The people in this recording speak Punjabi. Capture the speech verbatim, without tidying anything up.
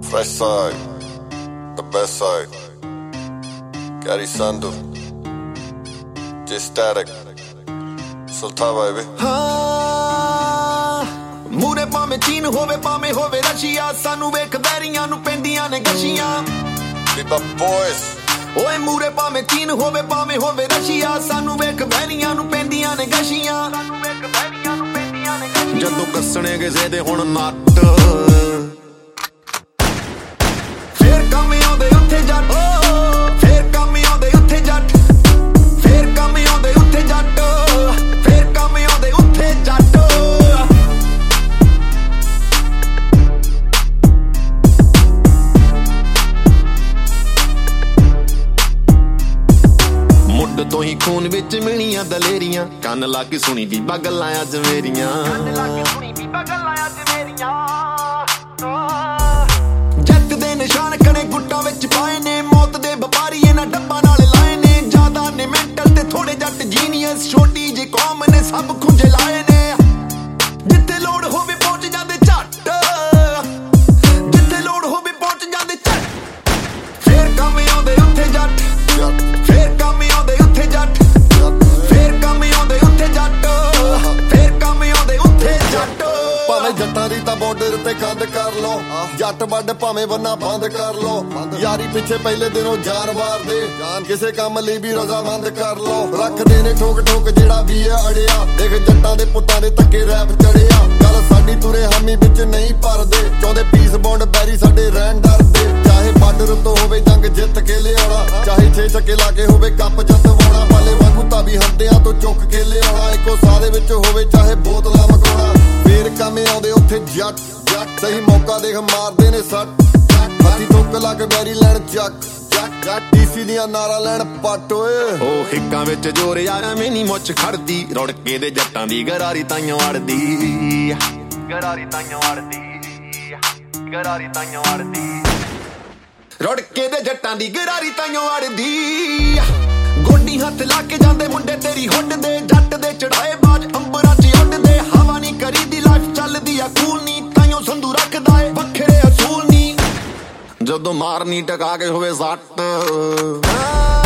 Fresh side, the best side. Gary Sandu, J Static, Sultan baby. हाँ मूरे भावें चीन होवे भावें होवे रशिया सानू वेख बैरियां नू पेंदियां ने गशियां We the boys. ओए मूरे भावें चीन होवे भावें होवे रशिया सानू वेख बैरियां नू पेंदियां ने गशियां जदों कसने किसे दे हुण नट फेर काम आउंदे उत्थे जट फेर काम आउंदे उत्थे जट फेर काम आउंदे उत्थे जट फेर काम आउंदे उत्थे जट ਮੁੱਢ ਤੋਂ ਹੀ ਖੂਨ ਵਿੱਚ ਮਿਲੀਆਂ ਦਲੇਰੀਆਂ ਕੰਨ ਲਾ ਕੇ ਸੁਣੀ ਬੀਬਾ ਗੱਲਾਂ ਅੱਜ ਮੇਰੀਆਂ ਕੰਨ ਲਾ ਕੇ ਸੁਣੀ ਬੀਬਾ ਗੱਲਾਂ ਅੱਜ ਮੇਰੀਆਂ ਜੱਟ ਦੇ ਨਿਸ਼ਾਨ ਕਣੇ ਗੁੱਟਾਂ ਵਿੱਚ ਪਾਏ ਨੇ ਮੌਤ ਦੇ ਵਪਾਰੀ ਇਹਨਾਂ ਡੱਬਾਂ ਨਾਲ ਲਾਏ ਨੇ ਜ਼ਿਆਦਾ ਨੇ ਮੈਂਟਲ ਤੇ ਥੋੜੇ ਜੱਟ ਜੀਨੀਅਸ ਛੋਟੀ ਜਿਹੀ ਕੌਮ ਨੇ ਸਭ ਖੁੰਝੇ ਲਾਏ ਨੇ ਜਿੱਥੇ ਲੋੜ ਹੋਵੇ ਪਹੁੰਚ ਜਾਂਦੇ ਝੱਟ ਜਿੱਥੇ ਲੋੜ ਹੋਵੇ ਪਹੁੰਚ ਜਾਂਦੇ ਝੱਟ ਫੇਰ ਕੰਮ ਆਉਂਦੇ ਉੱਥੇ ਜੱਟ ਫੇਰ ਕੰਮ ਆਉਂਦੇ ਉੱਥੇ ਜੱਟ ਫੇਰ ਕੰਮ ਆਉਂਦੇ ਉੱਥੇ ਜੱਟ ਫੇਰ ਕੰਮ ਆਉਂਦੇ ਉੱਥੇ ਜੱਟ ਭਾਵੇਂ ਜੱਟਾਂ ਦੀ ਤਾਂ ਬਾਰਡਰ ਤੇ ਕੰਧ ਕਰ ਲੋ ਜੱਟ ਵੱਡ ਭਾਵੇਂ ਬੰਨਾ ਬੰਦ ਕਰ ਲੋ ਯਾਰੀ ਪਿੱਛੇ ਪਹਿਲੇ ਦਿਨੋਂ ਜਾਨ ਵਾਰਦੇ ਕਿਸੇ ਕੰਮ ਲਈ ਵੀ ਰਜ਼ਾਮੰਦ ਕਰ ਲੋ ਰੱਖਦੇ ਨੇ ਠੋਕ ਠੋਕ ਜਿਹੜਾ ਵੀ ਹੈ ਅੜਿਆ ਦੇਖ ਜੱਟਾਂ ਦੇ ਪੁੱਤਾਂ ਦੇ ਤੱਕੇ ਰੈਪ ਚੜਿਆ ਗੱਲ ਸਾਡੀ ਤੁਰੇ ਹਾਮੀ ਵਿੱਚ ਨਹੀਂ ਭਰਦੇ ਚਾਹੁੰਦੇ ਪੀਸ ਬੌਂਡ ਬੈਰੀ ਸਾਡੇ ਰਹਿਣ ਡਰਦੇ ਚਾਹੇ ਬਾਰਡਰ ਤੋਂ ਹੋਵੇ ਜੰਗ ਜਿੱਤ ਕੇ ਲਿਆਉਣਾ ਚਾਹੇ ਛੇ ਚੱਕੇ ਲਾ ਕੇ ਹੋਵੇ ਕੱਪ ਜੱਤਵਾਉਣਾ ਵਾਲੇ ਵਾਂਗੂ ਤਾਂ ਵੀ ਹੰਦਿਆਂ ਤੋਂ ਚੁੱਕ ਕੇ ਲਿਆਉਣਾ ਇੱਕੋ ਸਾਹ ਦੇ ਵਿੱਚ ਹੋਵੇ ਚਾਹੇ ਬੋਤਲਾਂ ਮਕਾਉਣਾ ਫੇਰ ਕੰਮ ਆਉਂਦੇ ਉੱਥੇ ਜੱਟ ਜੱਟ ਸਹੀ ਮੌਕਾ ਦੇਖ ਮਾਰਦੇ ਨੇ ਸੱਟ ਹੱਥੀ ਠੋਕ ਲਾ ਕੇ ਬੈਰੀ ਲੈਣ ਚੱਕ ਜੱਟ ਜੱਟ ਡੀਸੀ ਦੀਆਂ ਨਾਰਾ ਲੈਣ ਪੱਟ ਓਏ ਉਹ ਹਿੱਕਾਂ ਵਿੱਚ ਜੋਰ ਯਾਰਾਂ ਮੈਨੀ ਮੁੱਛ ਖੜਦੀ ਰੁੜਕੇ ਦੇ ਜੱਟਾਂ ਦੀ ਗਰਾਰੀ ਤਾਈਓ ਅੜਦੀ ਗਰਾਰੀ ਤਾਈਓ ਅੜਦੀ ਗਰਾਰੀ ਤਾਈਓ ਅੜਦੀ ਰੁੜਕੇ ਦੇ ਜੱਟਾਂ ਦੀ ਗਰਾਰੀ ਤਾਈਓ ਅੜਦੀ ਗੋਡੀ ਹੱਥ ਲਾ ਕੇ ਜਾਂਦੇ ਮੁੰਡੇ ਤੇਰੀ ਹੁੱਡ ਦੇ ਜੱਟ ਦੇ ਚੜਾਏ ਬਾਜ ਅੰਬਰਾਂ 'ਚ ਉੱਡਦੇ ਹਵਾ ਨਹੀਂ ਕਰੀਦੀ ਲਾਈਫ ਚੱਲਦੀ ਆ ਕੂਲ ਨਹੀਂ ਤਾਈਓ ਸੰਧੂ ਰੱਖਦਾ ਏ ਵੱਖਰੇ ਅਸੂਲ ਨਹੀਂ ਜਦੋਂ ਮਾਰਨੀ ਟਕਾ ਕੇ ਹੋਵੇ ਸੱਟ